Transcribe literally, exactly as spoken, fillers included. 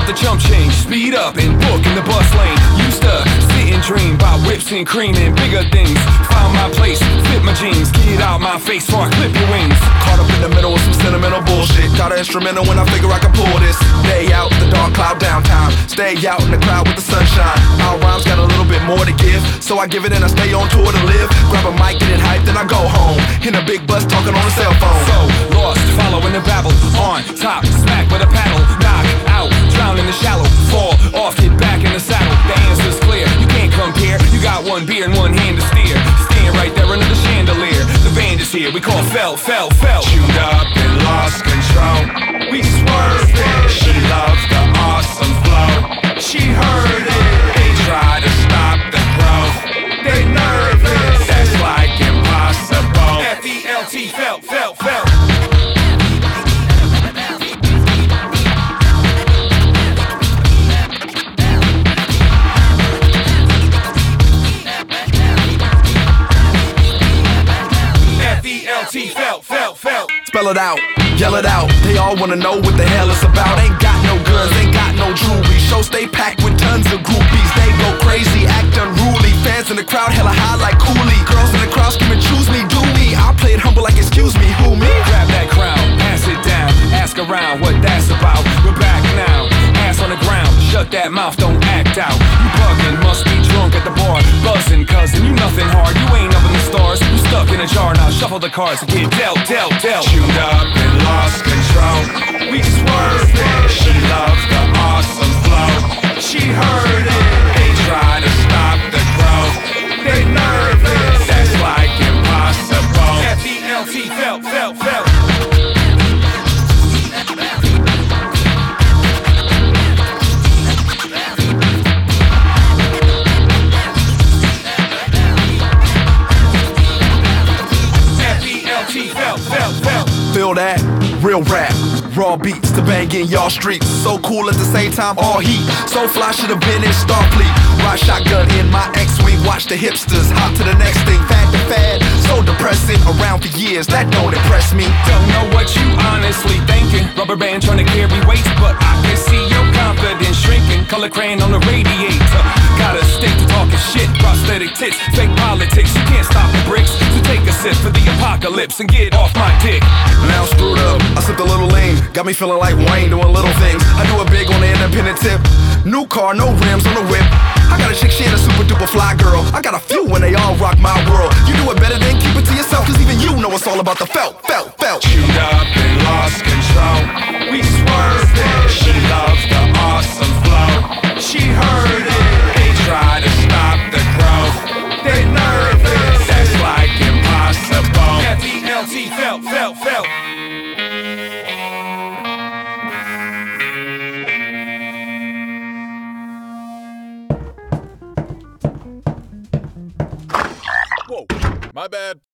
the chump change, speed up and book in the bus lane. Used to sit and dream about whips and cream and bigger things. Found my place, fit my jeans, get out my face before I clip your wings. Caught up in the middle of some sentimental bullshit. Got an instrumental when I figure I can pull this. Day out, the dark cloud downtown. Stay out in the crowd with the sunshine. Our rhymes got a little bit more to give, so I give it and I stay on tour to live. Grab a mic, get it hyped, then I go home. In a big bus talking on a cell phone. So lost, following the babble. On top, smack with a paddle. Knock out, drown in the shallow. Fall off, get back in the saddle. The answer's clear, you can't compare. You got one beer and one hand to steer. Stand right there under the chandelier. The band is here, we call fell, fell, fell. Tuned up and lost control. We swerved it. She loves the awesome flow. She heard it. They try to stop the growth. They nervous. That's like impossible. F E L T, felt, felt, felt. F E L T, felt, felt, felt. Spell it out, yell it out. They all wanna know what the hell it's about. Ain't got no guns, ain't got no jewelry. Show stay packed with tons of groupies. They go crazy, act unruly. Fans in the crowd hella high like Cooley. Girls in the crowd screaming, choose me, do me. I play it humble like excuse me, who me? Grab that crown, pass it down, ask around what that's about. We're back now, ass on the ground. Shut that mouth, don't act out. You bugging, must be drunk at the bar. Buzzing, cousin, you nothing hard. You ain't up in the stars, you stuck in a jar. Now shuffle the cards and get dealt, dealt, dealt. Tuned up and lost control. We swerved it. She loves the awesome flow. She heard it. They try to stop the growth. They nervous. That's like impossible. F E L T, felt, felt, felt. F E L T, felt, felt, felt. Feel that? Real rap, raw beats to bang in y'all streets. So cool at the same time, all heat. So fly, should've been in Starfleet. Ride shotgun in my X-Wing. Watch the hipsters hop to the next thing. Fad to fad, so depressing. Around for years, that don't impress me. Don't know what you honestly thinking. Rubber band trying to carry weights, but I can see your confidence shrinking. Color crayon on the radiator. Gotta stick to talking shit. Prosthetic tits, fake politics. You can't stop the bricks. So take a sip for the apocalypse and get off my dick. Now screwed up, I sipped a little lean. Got me feeling like Wayne doing little things. I do it big on the independent tip. New car, no rims on the whip. I got a chick, she ain't a super duper fly girl. I got a few when they all rock my world. You do it better than keep it to yourself, cause even you know it's all about the felt, felt, felt. Tuned up and lost control. We swerved it. She loves the awesome flow. She heard it. They try to stop the growth. They nervous. That's like impossible. F E L T, felt, felt, felt. Whoa, my bad.